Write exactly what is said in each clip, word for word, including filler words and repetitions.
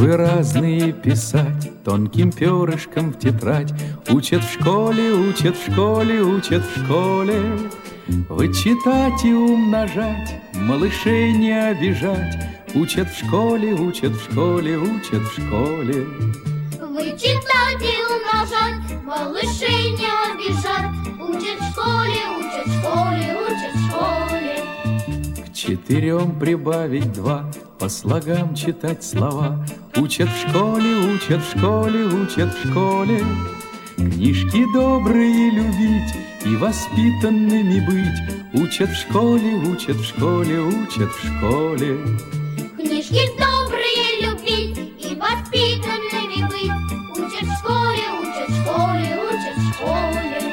Буквы разные писать, тонким перышком в тетрадь. Учат в школе, учат в школе, учат в школе. Вычитать и умножать, малышей не обижать. Учат в школе, учат в школе, учат в школе. Вычитать и умножать, малышей не обижать. Учат в школе, учат в школе, учат в школе. К четырем прибавить два, по слогам читать слова. Учат в школе, учат в школе, учат в школе. Книжки добрые любить и воспитанными быть. Учат в школе, учат в школе, учат в школе. Книжки добрые любить и воспитанными быть. Учат в школе, учат в школе, учат в школе.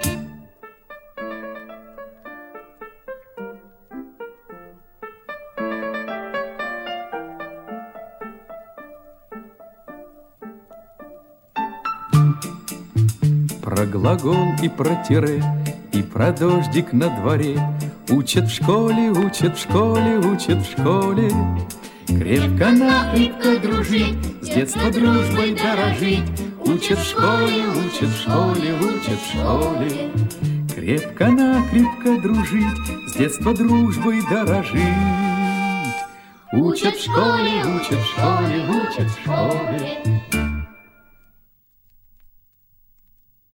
Про глагол и про тире, и про дождик на дворе. Учат в школе, учат в школе, учат в школе. Крепко-накрепко дружить, с детства дружбой дорожить. Учат в школе, учат в школе, учат в школе. Крепко-накрепко дружить, с детства дружбой дорожить. Учат в школе, учат в школе, учат в школе.